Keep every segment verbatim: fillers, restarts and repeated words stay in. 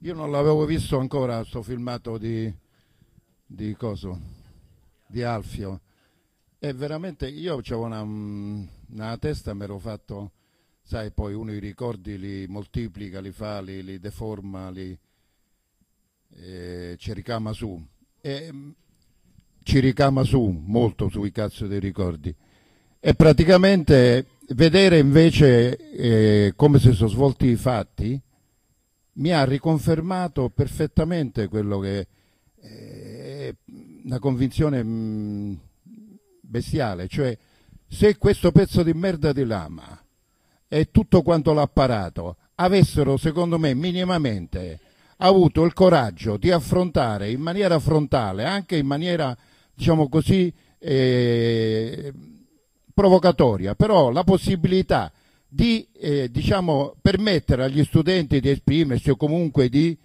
Io non l'avevo visto ancora, sto filmato di, di coso, di Alfio. E veramente io avevo una, una testa, mi ero fatto, sai, poi uno i ricordi li moltiplica, li fa, li, li deforma, li eh, ci ricama su. E ci ricama su, molto sui cazzo dei ricordi. E praticamente vedere invece eh, come si sono svolti i fatti mi ha riconfermato perfettamente quello che è una convinzione mh, bestiale, cioè se questo pezzo di merda di Lama e tutto quanto l'ha apparato avessero, secondo me, minimamente avuto il coraggio di affrontare in maniera frontale, anche in maniera, diciamo così, eh, provocatoria, però la possibilità di eh, diciamo, permettere agli studenti di esprimersi o comunque di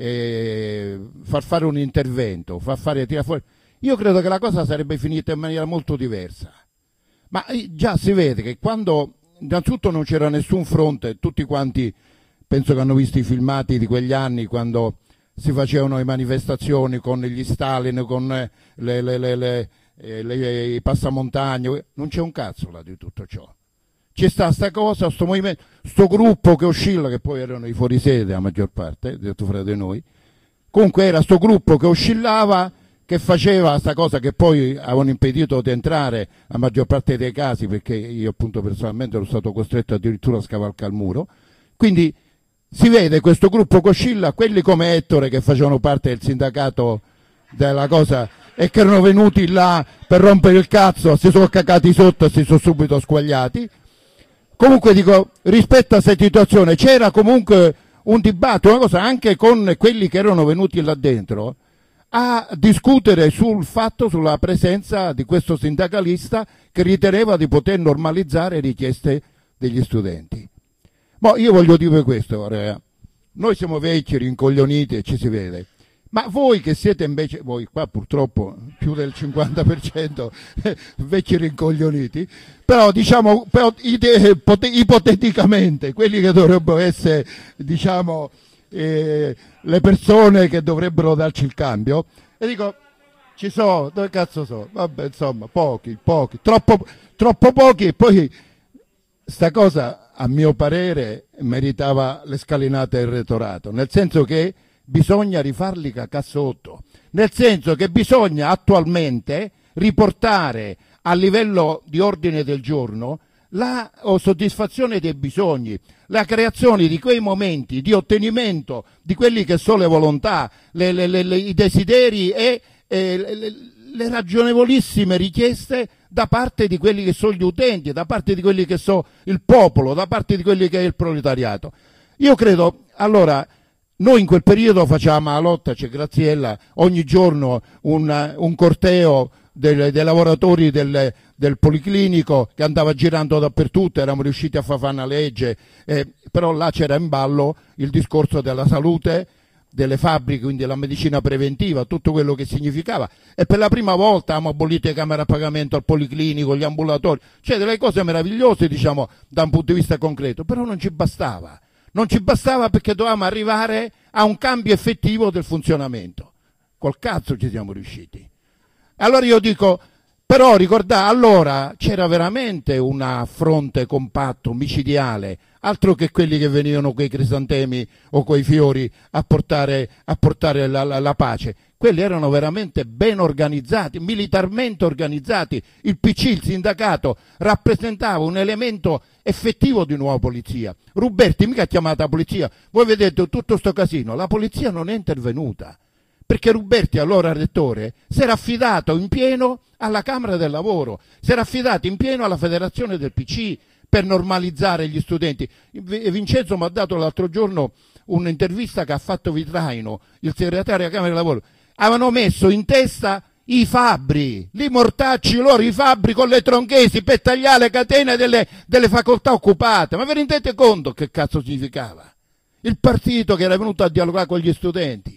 eh, far fare un intervento, far fare tirare fuori. Io credo che la cosa sarebbe finita in maniera molto diversa. Ma già si vede che quando innanzitutto non c'era nessun fronte, tutti quanti penso che hanno visto i filmati di quegli anni quando si facevano le manifestazioni con gli Stalin, con le, le, le, le, le, i passamontagne, non c'è un cazzo là di tutto ciò. C'è sta sta cosa, sto movimento, sto gruppo che oscilla, che poi erano i fuorisede la maggior parte, detto fra di noi, comunque era sto gruppo che oscillava, che faceva sta cosa che poi avevano impedito di entrare la maggior parte dei casi, perché io appunto personalmente ero stato costretto addirittura a scavalcare il muro. Quindi si vede questo gruppo che oscilla, quelli come Ettore che facevano parte del sindacato della cosa e che erano venuti là per rompere il cazzo, si sono cacati sotto e si sono subito squagliati. Comunque dico, rispetto a questa situazione c'era comunque un dibattito, una cosa anche con quelli che erano venuti là dentro a discutere sul fatto, sulla presenza di questo sindacalista che riteneva di poter normalizzare le richieste degli studenti. Ma io voglio dire questo, ora, noi siamo vecchi, rincoglioniti e ci si vede. Ma voi che siete invece, voi qua purtroppo più del cinquanta per cento vecchi rincoglioniti, però diciamo però, ipoteticamente quelli che dovrebbero essere diciamo eh, le persone che dovrebbero darci il cambio, e dico ci sono, dove cazzo sono? Vabbè, insomma, pochi, pochi, troppo, troppo pochi, e poi sta cosa a mio parere meritava le scalinate del rettorato, nel senso che bisogna rifarli cacà sotto, nel senso che bisogna attualmente riportare a livello di ordine del giorno la oh, soddisfazione dei bisogni, la creazione di quei momenti di ottenimento di quelli che sono le volontà, le, le, le, le, i desideri e eh, le, le ragionevolissime richieste da parte di quelli che sono gli utenti, da parte di quelli che sono il popolo, da parte di quelli che è il proletariato. Io credo, allora, noi in quel periodo facevamo la lotta, c'è Graziella, ogni giorno un, un corteo dei, dei lavoratori del, del Policlinico che andava girando dappertutto, eravamo riusciti a far fare una legge, eh, però là c'era in ballo il discorso della salute, delle fabbriche, quindi la medicina preventiva, tutto quello che significava, e per la prima volta abbiamo abolito le camere a pagamento al Policlinico, gli ambulatori, cioè delle cose meravigliose diciamo da un punto di vista concreto, però non ci bastava. Non ci bastava perché dovevamo arrivare a un cambio effettivo del funzionamento. Col cazzo ci siamo riusciti. Allora io dico, però ricordate, allora c'era veramente un fronte compatto, micidiale, altro che quelli che venivano coi crisantemi o coi fiori a portare, a portare la, la, la pace. Quelli erano veramente ben organizzati, militarmente organizzati. Il P C, il sindacato, rappresentava un elemento effettivo di nuova polizia. Ruberti mica ha chiamato la polizia. Voi vedete tutto sto casino, la polizia non è intervenuta. Perché Ruberti, allora rettore, si era affidato in pieno alla Camera del Lavoro, si era affidato in pieno alla federazione del P C per normalizzare gli studenti. Vincenzo mi ha dato l'altro giorno un'intervista che ha fatto Vitraino, il segretario della Camera del Lavoro. Avevano messo in testa i fabbri, li mortacci loro, i fabbri con le tronchesi per tagliare le catene delle, delle facoltà occupate. Ma vi rendete conto che cazzo significava? Il partito che era venuto a dialogare con gli studenti.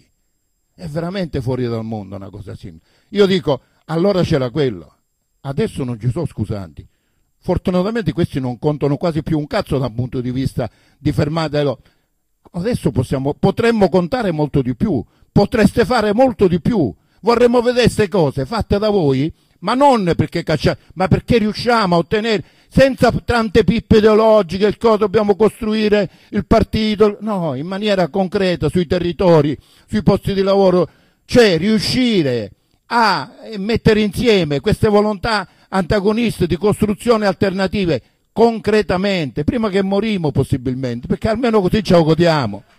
È veramente fuori dal mondo una cosa simile. Io dico, allora c'era quello. Adesso non ci sono scusanti. Fortunatamente questi non contano quasi più un cazzo dal punto di vista di fermate. adesso possiamo, potremmo contare molto di più, potreste fare molto di più. Vorremmo vedere queste cose fatte da voi, ma non perché cacciamo, ma perché riusciamo a ottenere, senza tante pippe ideologiche, il cosa dobbiamo costruire il partito, no, in maniera concreta, sui territori, sui posti di lavoro, cioè riuscire a mettere insieme queste volontà antagoniste di costruzione alternative concretamente, prima che morimo possibilmente, perché almeno così ce lo godiamo.